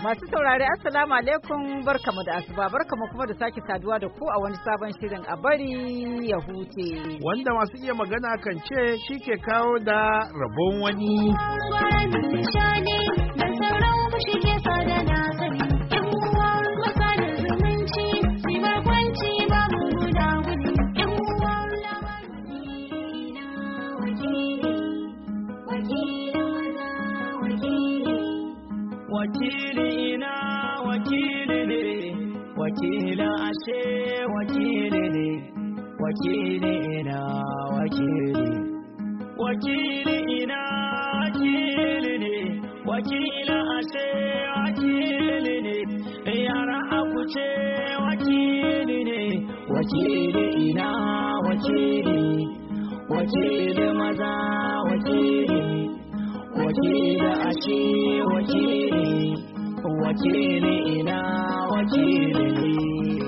Masu saurare Assalamu alaikum barkamu da asuba barkamu kuma da sake saduwa da ku a wani sabon shirin a bari ya huce. Wanda masu iya magana kan ce shi ke kawo da rabon wani. Wakili na wakili ne, wakili ashe wakili ne, wakili na wakili. Wakili na wakili ne, wakili ashe wakili ne, yara akuce wakili ne, wakili na wakili, wakili maza wakili. Wakili ashe wakili, wakili ina wakili.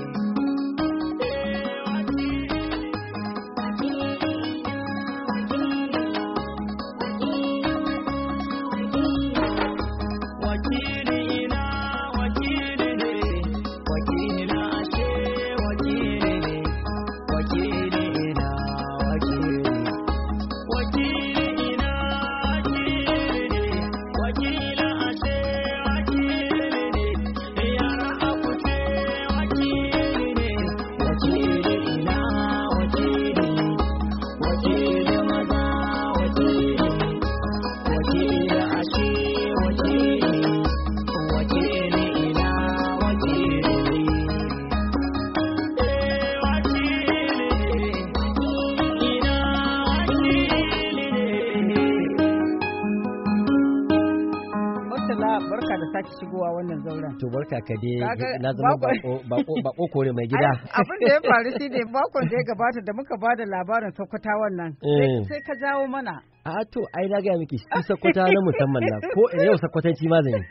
Shigowa wannan zauren. To barka ka dai na zama bako kore mai gida. Abin da ya faru shi ne bakon da ya gabata da muka bada labarin Sokoto wannan. Sai ka jawo mana. A to ai na gaya miki shi Sokoto na musamman na ko yau Sokotanci ma zan yi.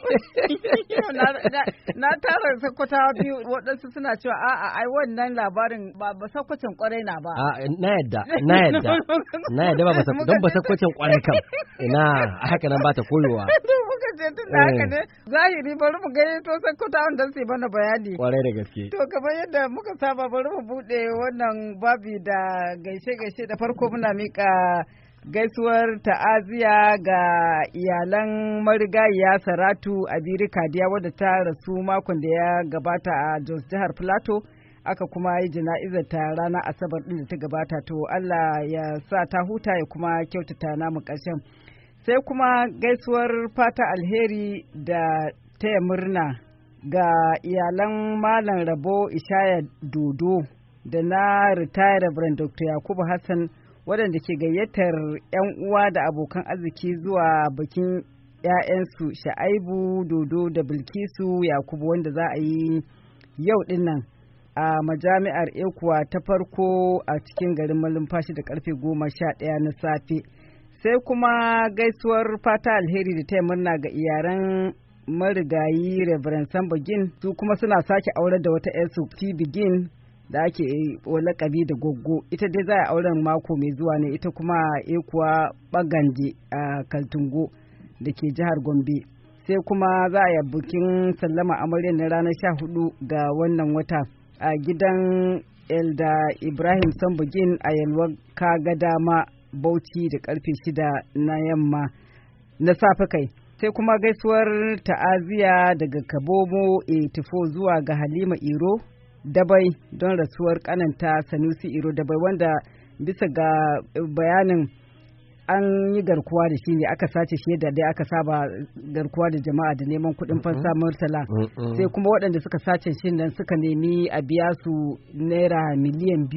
Na tara Sokoto biyu waɗansu suna cewa a'a ai wannan labarin ba Sokoton kwarai na ba. Na yadda ba don ba Sokoton kwarai kam. Ina haka nan ba ta koyowa. Tun da haka ne zahiri bari mu gani to Sokoto wanda su mana bayani. Kwarai da gaske. To kamar yadda muka saba bari mu bude wannan babi da gaishe-gaishe da farko muna mika gaisuwar ta'aziya ga iyalan marigayiya Saratu Abiri Kadiya wadda ta rasu makon da ya gabata a Jos jihar Plateau. Aka kuma yi jana'izar ta ranar Asabar din da ta gabata, to Allah ya sa ta huta ya kuma kyautata namu ƙarshen. Sai kuma gaisuwar fata alheri da taya murna ga iyalan Malam Rabo Ishaya Dodo da na ritaya Reverend Dr. Yakubu Hassan waɗanda ke gayyatar 'yan uwa da abokan arziki zuwa bikin 'ya'yansu Sha'aibu Dodo da Bilkisu Yakubu wanda za a yi yau dinnan a majami'ar Ekuwa ta farko a cikin garin Malumfashi da karfe 11 na safe. Sai kuma gaisuwar fata alheri da ta murna ga iyaran marigayi Reverend Sambagin, su kuma suna sake aure da wata yarsu Begin da ake lakabi da goggo. Ita dai za a auren mako mai zuwa ne, ita kuma Ekuwa Baganje a Kaltungo da ke jihar Gombe. Sai kuma za a yi bukin sallama amarya na ranar 14 ga wannan wata a gidan Elda Ibrahim Sambagin a Yalwa Kagadama Bauchi da karfe 6 na yamma na safe kai. Sai kuma gaisuwar ta'aziya daga Kabomo 84 zuwa ga Halima Iro Dabai don rasuwar kananta Sanusi Iro Dabai wanda bisa ga bayanin an yi garkuwa da shi ne, aka sace shi da dai aka saba garkuwa da jama'a da neman kuɗin fansa Murtala. Sai kuma waɗanda suka sace shi nan suka nemi a biya su naira miliyan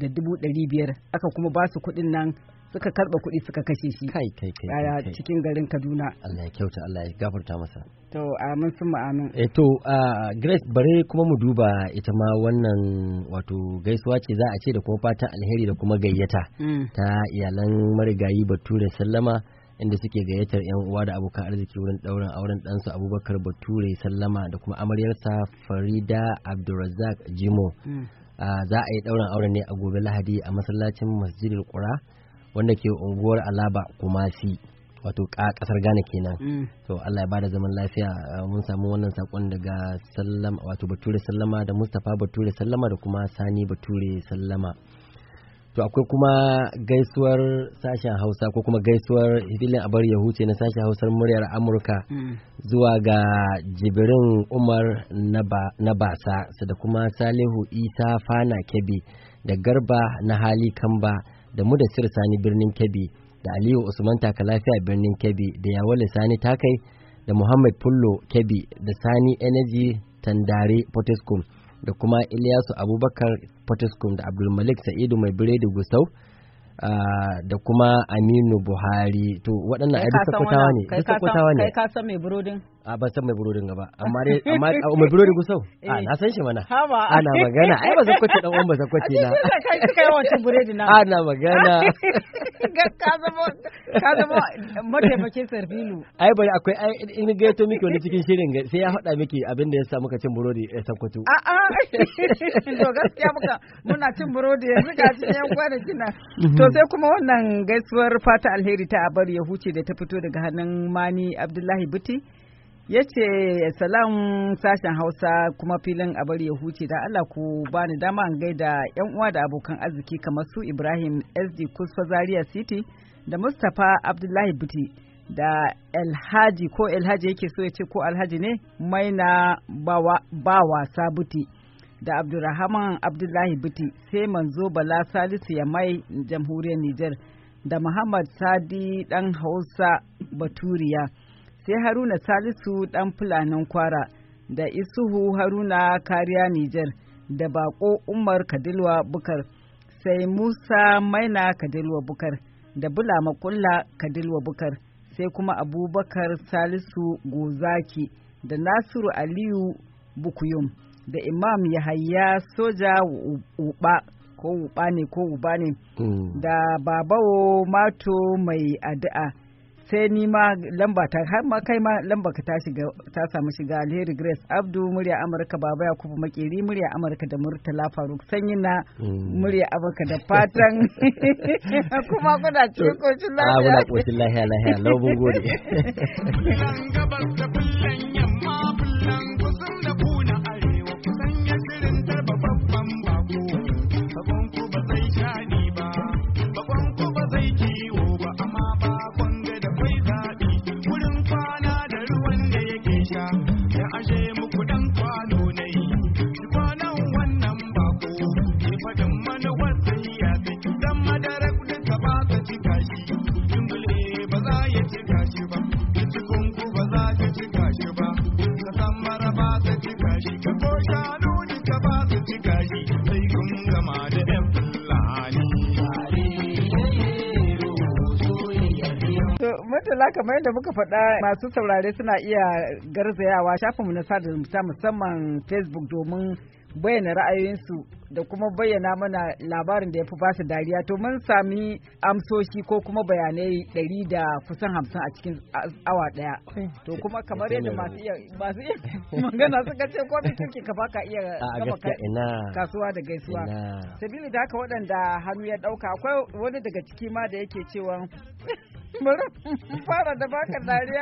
2.500 aka kuma ba su kuɗin nan suka karɓa kuɗi suka kashe shi kai cikin garin Kaduna. Allah ya kyauta, Allah ya gafarta masa. To amin sun amin. To Grace bare kuma mu duba ita ma wannan wato gaisuwa ce za a ce da kuma fatan alheri da kuma gayyata ta iyalan marigayi Bature Sallama, inda suke gayyatar yan uwa da abokan arziki wurin ɗaurin auren ɗansu Abubakar Bature Sallama da kuma amaryarsa Farida Abdulrazak Jimo. Za a yi ɗaurin auren ne a gobe Lahadi a masallacin Masjidil Qura wanda ke unguwar Alaba Kumasi. wato kasar Ghana kenan. To Allah ya bada zaman lafiya. Mun samu wannan sakon daga Sallama wato Bature Sallama da Mustapha Bature Sallama da kuma Sani Bature Sallama. To akwai kuma gaisuwar sashen Hausa ko kuma gaisuwar filin abar ya huce na sashen Hausar muryar Amurka zuwa ga Jibrin Umar na Basa da kuma Salihu Isa Fana Kebbi da Garba na Hali Kamba da Mudassir Sani birnin Kebbi da Aliyu Usman Taka Lafiya birnin Kebbi da Yawale Sani Takai da Muhammad Pullo Kebbi da Sani Energy Tandare Potescom da kuma Ilyasu Abubakar Potescom da Abdulmalik Sa'idu Mai Biredi Gusau da kuma Aminu Buhari. To waɗannan ai Sokotawa ne. Sokotawa ne. Kai ka san mai burodin? A ban san mai burodin gaba. Amma mai burodin Gusau? A na san shi mana. Ana magana. Ai ba Sokoce dan uwan ba Sokoce na. Kai kai yawancin burodi na. Ana magana. Ka zama mataimakin Sarfilu. Ai bari akwai in gaito miki wani cikin shirin sai ya haɗa miki abin da ya sa muka cin burodi a Sokoto. To gaskiya muna cin burodi yanzu ga cikin yan kwanakin nan. To sai kuma wannan gaisuwar fata alheri ta abar ya huce da ta fito daga hannun Mani Abdullahi Buti. Ya ce salam sashen Hausa kuma filin abar ya huce da Allah ku bani dama an gaida yan uwa da abokan arziki kamar su Ibrahim SD Kusfa Zaria City da Mustapha Abdullahi Buti da Elhaji yake so ya ce ko Alhaji ne Maina ba wasa Buti da Abdulrahman Abdullahi Buti sai Manzo Bala Salisu ya mai jamhuriyar Nijar da Muhammad Sadi dan Hausa Baturiya sai Haruna Salisu dan Fulanin Kwara da Isuhu Haruna Kariya Nijar da Bako Umar Kadilwa Bukar sai Musa Maina Kadilwa Bukar da Bula Makulla Kadilwa Bukar sai kuma Abubakar Salisu Gozaki da Nasiru Aliyu Bukuyum da Imam Yahaya Soja Uba ko Uba ne da Babawo Mato mai addu'a sai ni ma lamba ta har ma kai ma lamba ka ta samu shiga Alheri Grace Abdu murya Amurka Baba Yakubu Makeri murya Amurka da Murtala Faruk Sanyi na murya Amurka da fatan kuma kuna cikin koshin lafiya. Muna koshin lafiya laubun gode. kamar yadda muka faɗa masu saurare suna iya garzayawa shafinmu na sada zumunta musamman Facebook domin bayyana ra'ayoyinsu da kuma bayyana mana labarin da ya fi ba su dariya to mun sami amsoshi ko kuma bayanai 100 da kusan 50 a cikin awa daya to kuma kamar yadda masu iya magana suka ce ko bikin ka baka iya gama kasuwa da gaisuwa sabili da haka waɗanda hannu ya ɗauka akwai wani daga ciki ma da yake cewa bari fara da baka dariya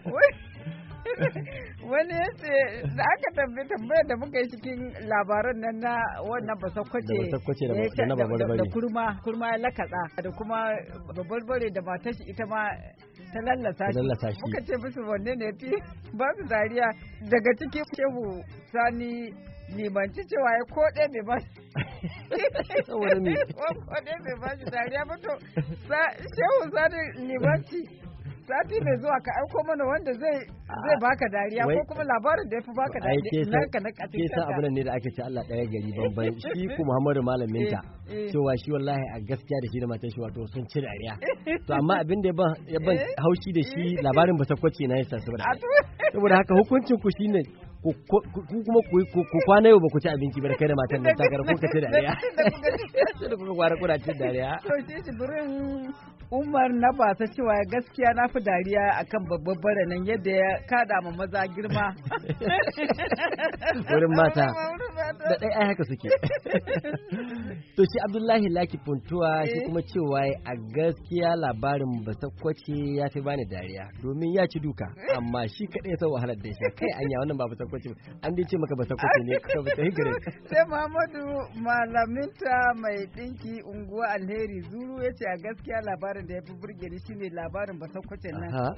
wani ya ce da aka tambayar da muka yi cikin labaran nan na wannan basakwace da kurma ya lakaɗa da kuma babarbare da matar shi ita ma ta lallasa shi muka ce musu wanne ne fi ba su dariya daga cikin shehu sani limanci cewa ya koɗe mai ba shi dariya ba to shehu sani limanci sati mai zuwa ka aiko mana wanda zai baka dariya ko kuma labarin da ya fi baka dariya naka na katin ke san abin ne da ake ce Allah ɗaya gari banban shi ku Muhammadu malaminta cewa shi wallahi a gaskiya da shi da matan shi wato sun ci dariya to amma abin da ya ban haushi da shi labarin ba sakwace na yasa saboda haka hukuncin ku shine ku kuma ku kwana yau ba ku ci abinci ba da kai da matan nan takara kun ka ci dariya sai da kuka kwara kuna ci dariya to shi burin Umar na ba ta cewa gaskiya na fi dariya akan babban bare nan yadda ya kada ma maza girma wurin mata da ɗaya ai haka suke. To shi Abdullahi Laki Puntuwa shi kuma cewa a gaskiya labarin Basakwace ya fi bani dariya domin ya ci duka amma shi kaɗai ya san wahalar da shi kai anya wannan ba Basakwace an dai ce maka Basakwace ne ka ba ta higire. Sai Muhammadu Malaminta mai ɗinki unguwa Alheri Zuru ya ce a gaskiya labarin da ya fi burge ni shine labarin Basakwacen nan.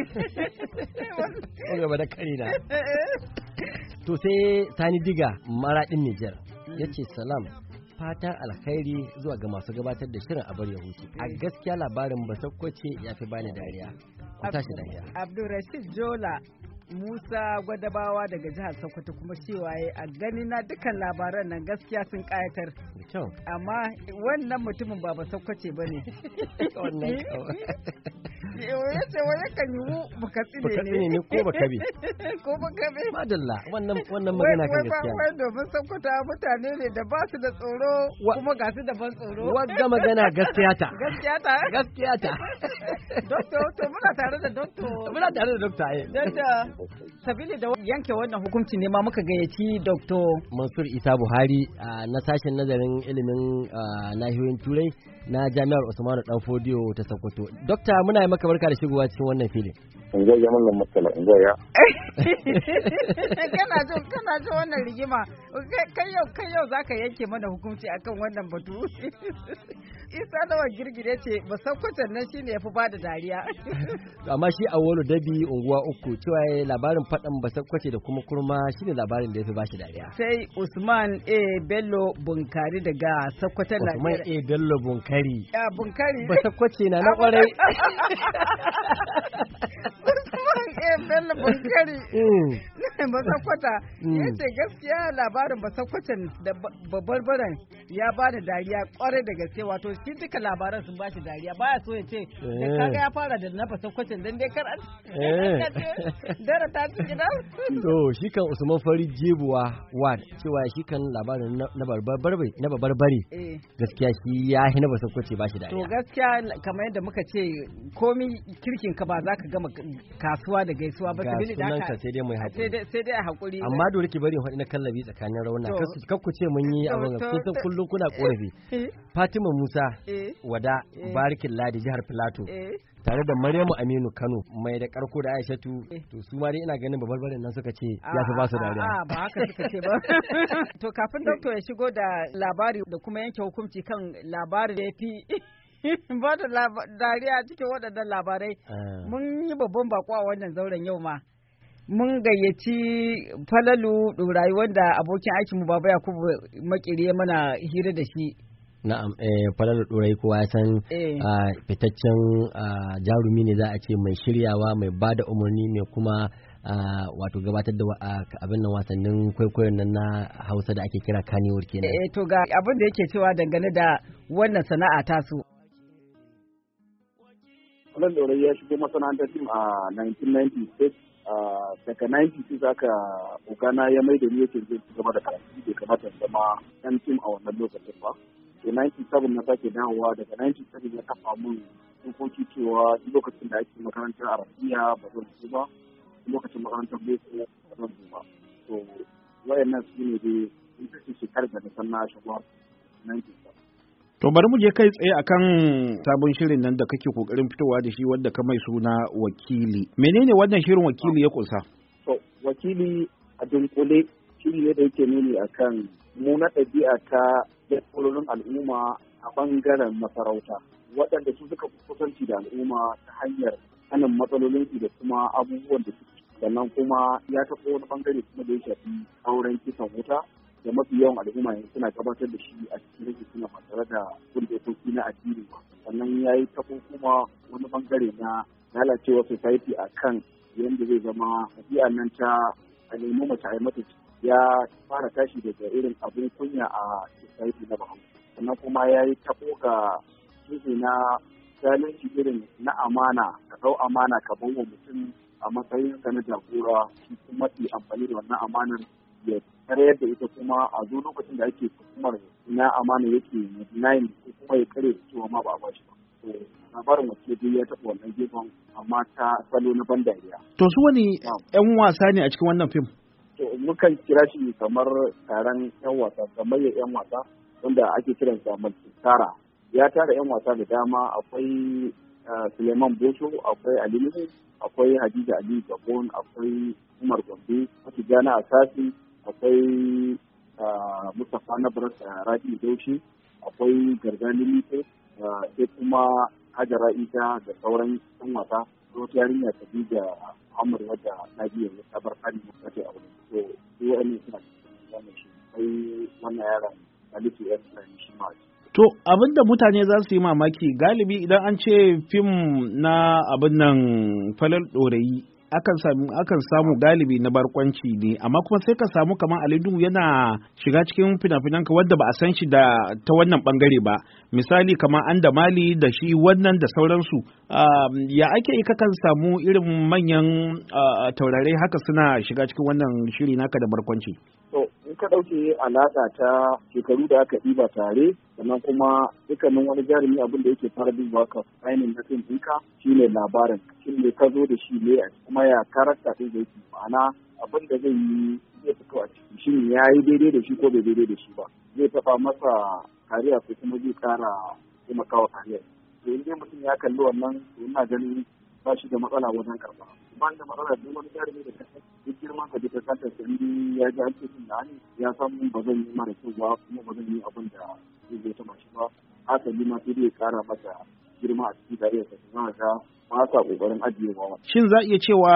Ko gaba da karina. To sai Sani Diga Maraɗin Nijar ya ce salam fatan alkhairi zuwa ga masu gabatar da shirin a bar ya hutu. A gaskiya labarin Basakwace ya fi bani dariya. Ku tashi dariya. Abdulrashid Jola Musa Gwadabawa daga jihar Sokoto kuma cewa a gani na dukkan labaran nan gaskiya sun kayatar. Amma wannan mutumin ba Basakwace ba ne. Ya ce wa yakan yi baka tsine ne ko baka bi. Ko baka bi. Madalla wannan magana kan gaskiya. Wai domin Sokoto mutane ne da ba su da tsoro kuma ga su da ban tsoro. Wagga magana gaskiya ta. Gaskiya ta. Gaskiya ta. Doctor to muna tare da doctor. Muna tare da doctor ai. Sabili da yanke wannan hukunci ne ma muka gayyaci Dr. Mansur Isa Buhari na sashen nazarin ilimin nahiyoyin Turai na Jami'ar Usmanu Danfodiyo ta Sokoto. Dokta muna yi maka barka da shigowa cikin wannan filin. In ga yaman nan matsala in ga ya. Kana jin wannan rigima kai yau zaka yanke mana hukunci akan wannan batu. Isa Lawan Girgire ce Basakwacen nan shine yafi bada dariya. Amma shi Awolu Dabi unguwa 3 cewa labarin fadan Basakwace da kuma kurma shine labarin da yafi bashi dariya. Sai Usman A Bello Bunkari daga Sokoto Najeriya. Usman A Bello Bunkari. Ya Bunkari. Basakwace na kwarai. Bello Bunkari Basakwata ya ce gaskiya labarin Basakwacen da babbarbaran ya ba da dariya kwarai da gaske wato shi duka labaran sun ba shi dariya baya so ya ce da kaga ya fara da na Basakwacen dan dai kar dara ta ci gida. To shi kan Usman Fari Jebuwa Wad cewa shi kan labarin na babarbare gaskiya shi ya na Basakwace ba shi dariya. To gaskiya kamar yadda muka ce komi kirkin ka ba za ka gama kasuwa da gaisuwa ba sabili da haka sai dai mu haƙuri sai dai a haƙuri amma dole ki bari faɗi na kallabi tsakanin rauna kakku ce mun yi abin kusan kullum kuna korafi Fatima Musa Wada Barikin Ladi jihar Filato tare da Maryamu Aminu Kano mai da karko da Aishatu to su ma dai ina ganin babarbarin nan suka ce ya fi ba su dariya ba haka suka ce ba. To kafin doctor ya shigo da labari da kuma yanke hukunci kan labari da ya fi ba da dariya cikin waɗannan labarai mun yi babban bako a wannan zauren yau ma mun gayyaci Falalu Ɗorayi wanda abokin aikinmu Baba Yakubu Makiri ya mana hira da shi. Na'am, Falalu Ɗorayi kowa ya san fitaccen jarumi ne za a ce mai shiryawa mai ba da umarni mai kuma wato gabatar da abin nan wasannin kwaikwayon nan na Hausa da ake kira Kannywood kenan. To ga abin da yake cewa dangane da wannan sana'a tasu. Falalu Ɗorayi ya shigo masana'antar fim a 1996 daga 96 aka ogana ya mai da ni yake zai ci gaba da karatu bai kamata ya zama ɗan fim a wannan lokacin ba. Da 97 na sake dawowa daga 97 ya kafa mun dokoki cewa lokacin da ake makarantar Arabiya ba zan zo ba, lokacin makarantar Boko ba zan zo ba. To wayannan su ne dai in kace shekarar da na san na shigo 97. To bari mu je kai tsaye akan sabon shirin nan da kake kokarin fitowa da shi wanda ka mai suna Wakili. Menene wannan shirin Wakili ya kusa? To Wakili a dunkule shiri ne da yake nuni akan mu na ɗabi'a ta jagororin al'umma a bangaren masarauta waɗanda su suka kusanci da al'umma ta hanyar sanin matsalolinsu da kuma abubuwan da suke. Sannan kuma ya taɓa wani bangare kuma da ya shafi auren kisan wuta da mafi yawan al'umma yanzu suna gabatar da shi a cikin rage suna ba tare da bin dokoki na addini ba. Sannan ya yi taɓo kuma wani bangare na lalacewar society a kan yadda zai zama tafiya nan ta a nemi mace a yi mata ya fara tashi daga irin abin kunya a society na Bahaushe. Sannan kuma ya yi taɓo ga kishi na zalunci irin na amana ka ɗau amana ka bawa mutum a matsayin sa na jagora shi kuma yi amfani da wannan amanar ya karyar da ita kuma a zo lokacin da ake hukumar na amana yake denying ko kuma ya kare cewa ma ba a bashi ba. Labarin wacce dai ya taɓa wannan gefen amma ta salo na ban dariya. To su wani 'yan wasa ne a cikin wannan fim? mukan kira shi kamar taron 'yan wasa, gamayyar 'yan wasa wanda ake kiransa Multitara. Ya tara 'yan wasa da dama, akwai Suleiman Bosho, akwai Ali Nuhu, akwai Hadiza Ali Gabon, akwai Umar Gombe, akwai Jana Asasi, akwai Mustapha Nabras Rabi Daushi, akwai Gargani Lito, sai kuma Hajara Isa da sauran 'yan wasa. Wata yarinya ta bi da Muhammad wadda na biya ya sabar kari na ta aure. To, su wa'annan suna cikin wannan shi. Sai wannan yaron Salisu ya suna shi ma. To, abinda mutane za su yi mamaki galibi idan an ce fim na abin nan Falal Ɗorayi akan samu galibi na barkwanci ne, amma kuma sai ka samu kamar Alidu yana shiga cikin fina-finan ka wanda ba a san shi da ta wannan bangare ba. Misali kamar Andamali da shi wannan da sauransu. Ya ake yi kakan samu irin manyan taurarai haka suna shiga cikin wannan shiri naka da barkwanci? In ka ɗauke alaƙa ta shekaru da aka ɗiba tare, sannan kuma dukkanin wani jarumi abin da yake fara dubawa ka ainihin na fim ɗinka shine labarin, shin ne ka zo da shi ne kuma ya karakta ɗin da yake, ma'ana abin da zai yi zai fito a ciki shin ya yi daidai da shi ko bai daidai da shi ba, zai taɓa masa kariya ko kuma zai ƙara taimakawa kariya. To in dai mutum ya kalli wannan, to ina ganin ba shi da matsala wajen karɓa. Ban da matsala duk wani jarumi da kasa duk girman ka duka kanta sai ya ji ake cin da hannu ya san ba zan yi mara kyau ba kuma ba zan yi abin da zai ta mashi ba. Haka ni ma sai dai kara masa girma a cikin dariyar sa kuma ga ba sa kokarin ajiyewa. Shin za iya cewa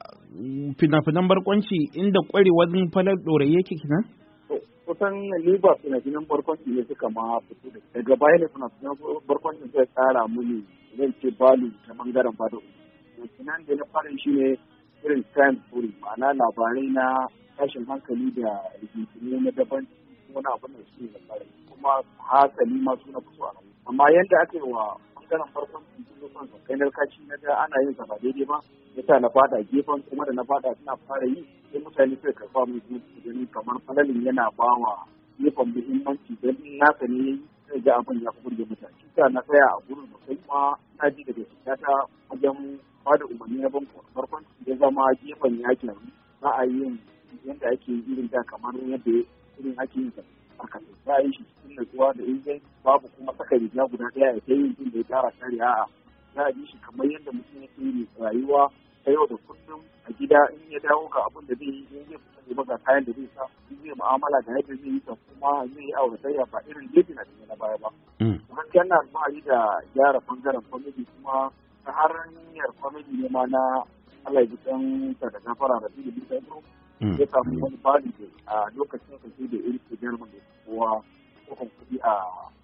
fina-finan barkwanci inda kwarewar Falal Ɗorayi yake kenan? Kusan ni ba fina-finan barkwanci ne suka ma fito da daga baya ne fina-finan barkwanci zai tsara mini zan ce balu ta bangaren bada kinan da na fara shi ne irin crime story, ma'ana labarai na tashin hankali da rigingimu na daban wani abin da su ne labarai kuma hasali ma suna fito a nan. Amma yadda aka yi wa bangaren farkon cikin son kai kashi na da ana yin sa ba daidai ba, yasa na fada gefen kuma da na fada suna fara yi sai mutane suka karfa mu kuma su gani kamar falalin yana bawa gefen muhimmanci don nasa ne sai ga abin ya fi burge mutane. Sa na tsaya a gurin da kuma na ji daga ta wajen ba da umarni na farkon ya zama gefen yakin za a yi yadda ake irin da kamar yadda irin ake yin sa aka za a yi shi cikin natsuwa da injin babu kuma saka riga guda ɗaya ya ta yin da ya tara kare a'a za a yi shi kamar yadda mutum yake yi rayuwa ta yau da kullum a gida in ya dawo ga abin da zai yi in zai fita ne ga kayan da zai sa in zai mu'amala da yadda zai yi ta kuma zai yi auratayya ba irin yadda na baya ba. Gaskiya na alfahari da gyara bangaren kwamiti kuma ta hanyar kwamiti ne ma na Allah ya dan ta da gafara da fili bisa yau ya samu wani bali da a lokacin da sai da irin su jarman da kowa kokon kuɗi a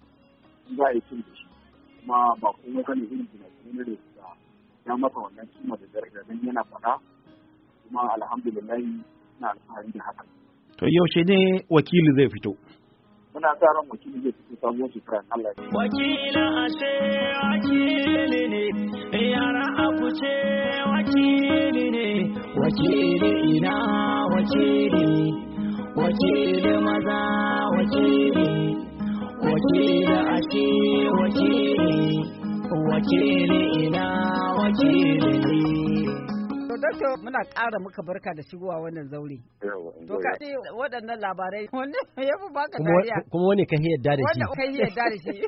za a yi cin da shi kuma ba kuma gane irin gina-gine da su ya masa wannan kima da daraja don yana faɗa kuma alhamdulillah na alfahari da haka. To yaushe ne wakili zai fito? Muna sa ran wakili zai fito sabuwar shekarar Allah. Wakila ashe wakili ne, yara abu ce wakili ne, wakili ina wakili, wakili maza wakili, wakili ashe wakili, wakili ina wakili ne. Doktor muna ƙara muka barka da shigowa wannan zaure. To ka ce waɗannan labarai wanda ya fi baka dariya. Kuma wani ka yadda da shi. Wanda ka yadda da shi.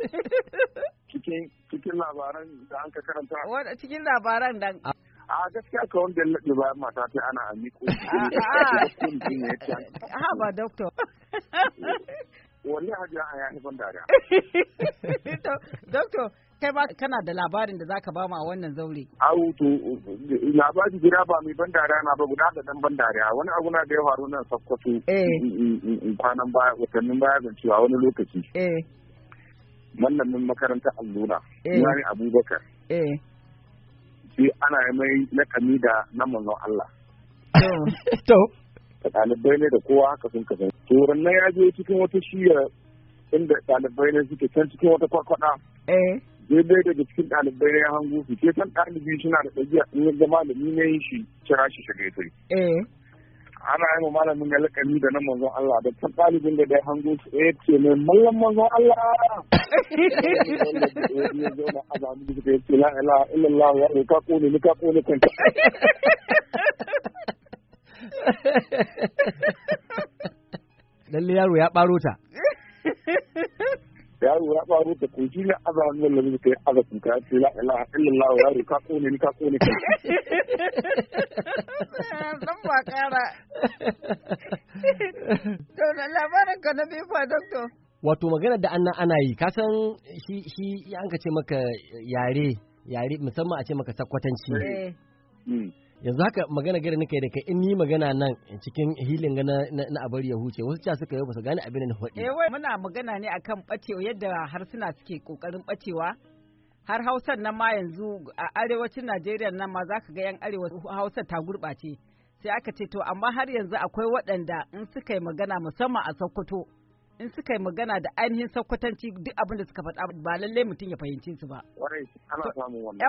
Cikin labaran da an ka karanta. Cikin labaran dan. A gaskiya ka wanda laɗe bayan mata ta ana amiko. Ha ba doktor. Wani hajiya a yahi ban dariya. Doktor, kai ba kana da labarin da zaka ba mu a wannan zaure. Au to labari gida ba mai ban dariya na ba guda da dan ban dariya. Wani abu na da ya faru nan Sokoto. Kwanan baya watannin baya zan cewa wani lokaci. Mallamin makarantar allura. Yari Abubakar. Sai ana mai lakami da na manzon Allah. To. Ɗalibai ne da kowa haka sun kasance. Turan nan ya je cikin wata shiya inda ɗalibai ne suke can cikin wata kwakwada. Daidai daga cikin ɗalibai ne ya hango su ke san ɗalibi suna da ɗabi'a in ya zama da ni ne shi kira shi shiga sai. Ana yi ma malamin ya lakani da na manzon Allah da can ɗalibin da ya hango su ce ne mallan manzon Allah. Ya zauna a zamu da suka ce la ilaha illallah ya ne ka kone kanka. lalle yaro ya ɓaro ta. Yaro ya ɓaro ta ko shi ne azaban wannan da kai aza kuka ce la ilaha illallah yaro ka kone ni ka kone kai. Dan ba kara. To labarin ka na bifa doctor. Wato magana da ana yi kasan shi an ka ce maka yare musamman a ce maka sakwatanci. Yanzu haka magana gare nake da kai in ni magana nan cikin hilin na abar ya huce wasu ca suka yi ba su gane abin da faɗi. Wai muna magana ne akan bacewa yadda harsuna suke kokarin bacewa. Har Hausar nan ma yanzu a arewacin Najeriya nan ma zaka ga yan arewa Hausar ta gurɓace. Sai aka ce to amma har yanzu akwai waɗanda in suka yi magana musamman a Sokoto in suka yi magana da ainihin sakwatanci duk abin da suka faɗa ba lallai mutum ya fahimci su ba. Warai ana samun wannan.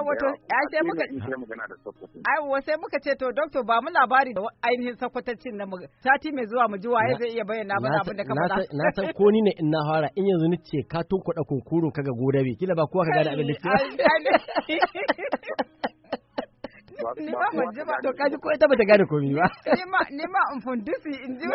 Sai muka ce to doctor ba mu labari da ainihin sakwatancin na sati mai zuwa mu ji waye zai iya bayyana mana abin da ka faɗa. Na san ko ni ne in na fara in yanzu ni ce ka tunkuɗa kunkuru kaga godabe kila ba kowa ka gane abin da ke. Ni ma ban ji ba. To kaji ko ita bata gane komai ba. Ni ma in fundusi in ji.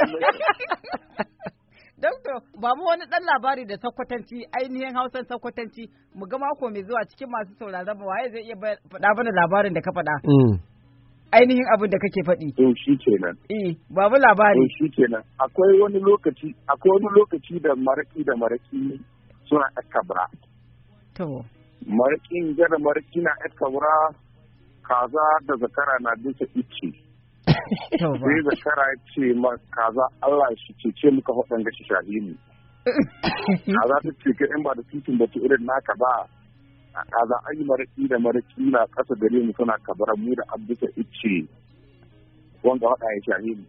Doktor, ba mu wani ɗan labari da sakwatanci ainihin Hausan sakwatanci mu ga mako mai zuwa cikin masu sauraron mu waye zai iya faɗa mana labarin da ka faɗa. Ainihin abin da kake faɗi. To shi kenan. Ba mu labari. To shi kenan. Akwai wani lokaci da maraki suna kabra. To. Marakin da maraki na kabra kaza da zakara na bisa ice. Sai zakara ya ce ma kaza Allah shi cece muka faɗan gashi shahini. Kaza ta ce in ba da titin batu irin naka ba kaza an yi maraki na ƙasa gare mu suna kabara mu da abduka ice wanda faɗa ya shahini.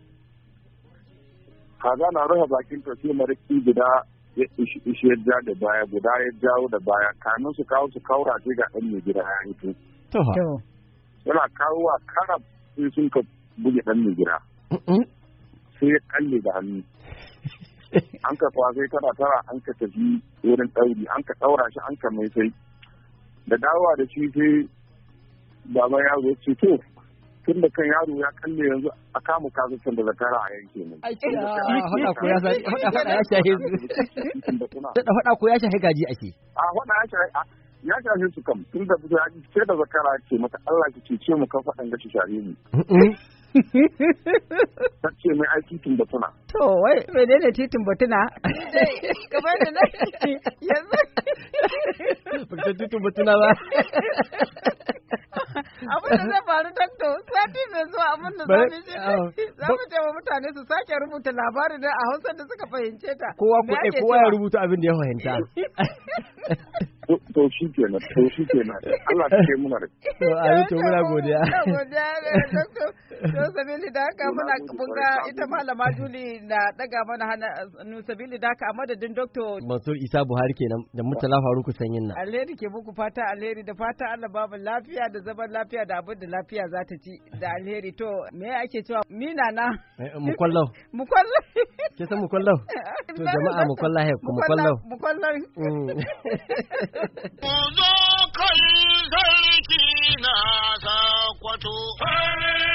Kaza na rufe bakin ta sai maraki guda ya ishi ya ja da baya guda ya jawo da baya kamin su kawo su kaura sai ga ɗan mai gida ya hito. Yana kawo wa karab sai sun ka buge ɗan mai gida. Sai ya kalle da hannu. An ka kwasai tara an ka tafi wurin ɗauri an ka ɗaura shi an ka mai sai. Da dawowa da shi sai baban yaro ya ce to tun da kan yaro ya kalle yanzu a kama kazukan da zakara a yanke mu. Faɗa ko ya shahe gaji ake. Ya shafe su kam tun da ce da zakara ce mata Allah ki cece mu kan faɗan gashi share mu. Ta ce mai ai titin batuna. To wai menene titin batuna? Kamar da na yanzu. Ba ta titin batuna ba. Abin da zai faru dakto sati mai zuwa abin da za mu ce wa mutane su sake rubuta labarin da a Hausa da suka fahimce ta. Kowa ya rubuta abin da ya fahimta. To shi kenan. Allah ta ce muna da. To ayi to muna godiya. Godiya dakto. To sabili da haka muna bunga ita malama Juli na daga mana hannu sabili da haka a madadin Dr. Mansur Isa Buhari kenan da Murtala Faruku Sanyin nan. Alheri ke muku fata alheri da fata Allah babu lafiya da zaman lafiya da abin da lafiya za ta ci da alheri to me ake cewa mina na mukwallau. Ke san mukwallau? To jama'a mukwallau. Ku zo kai sarki na Sakwato.